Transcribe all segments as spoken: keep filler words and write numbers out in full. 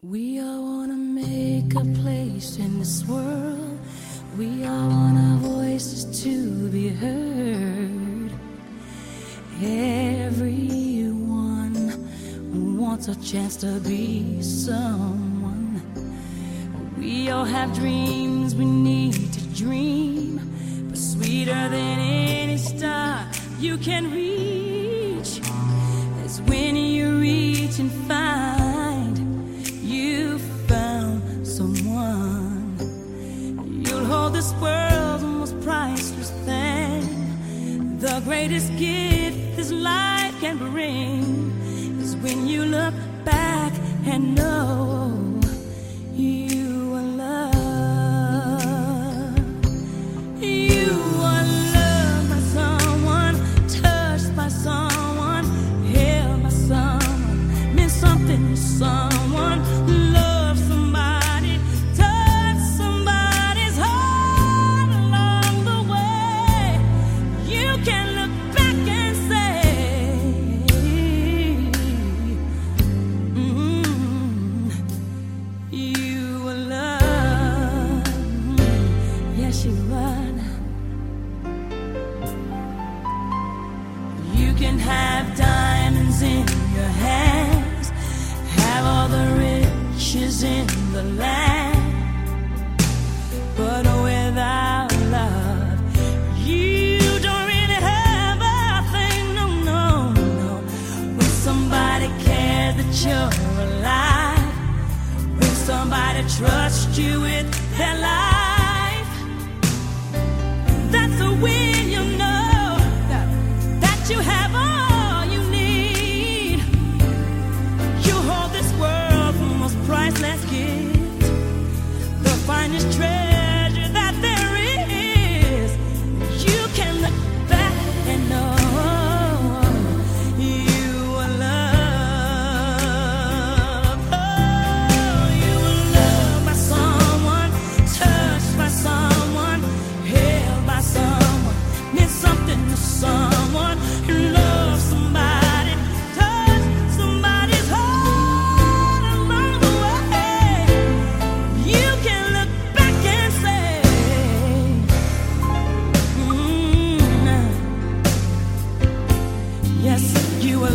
We all wanna make a place in this world. We all want our voices to be heard. Everyone wants a chance to be someone. We all have dreams we need to dream, but sweeter than any star you can reach is when you reach and find you found someone. You'll hold this world's most priceless thing. The greatest gift this life can bring is when you look back and know you are loved. You are loved by someone, touched by someone, held by someone, meant something to someone. Love somebody, touch somebody's heart along the way. You can look back and say, mm, you are loved. Yes, you are. You can have diamonds in your hands, have all the riches in the land, but without love, you don't really have a thing. No, no, no. When somebody cares that you're alive, when somebody trusts you with their life, that's when you know that you have all you need. You hold this world's most priceless gift, the finest treasure that there is. You can look back and know you are loved. Oh, you are loved by someone, touched by someone, held by someone, meant something to someone. You love somebody, touch somebody's heart along the way. You can look back and say, mm, yes, you are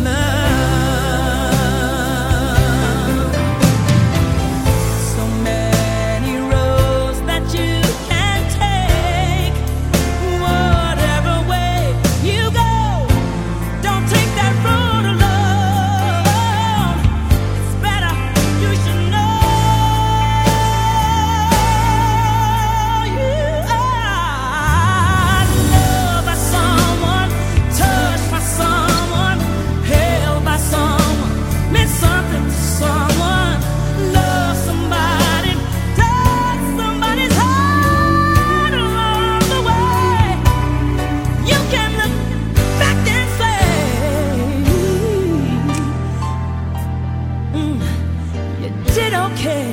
loved. So many roads that you can take, whatever way you go, don't take that road alone. It's better you should know you are loved by someone, touched by someone, held by someone, meant something to someone. Love somebody, touch somebody's heart along the way. You can look back and say, mm, you did okay.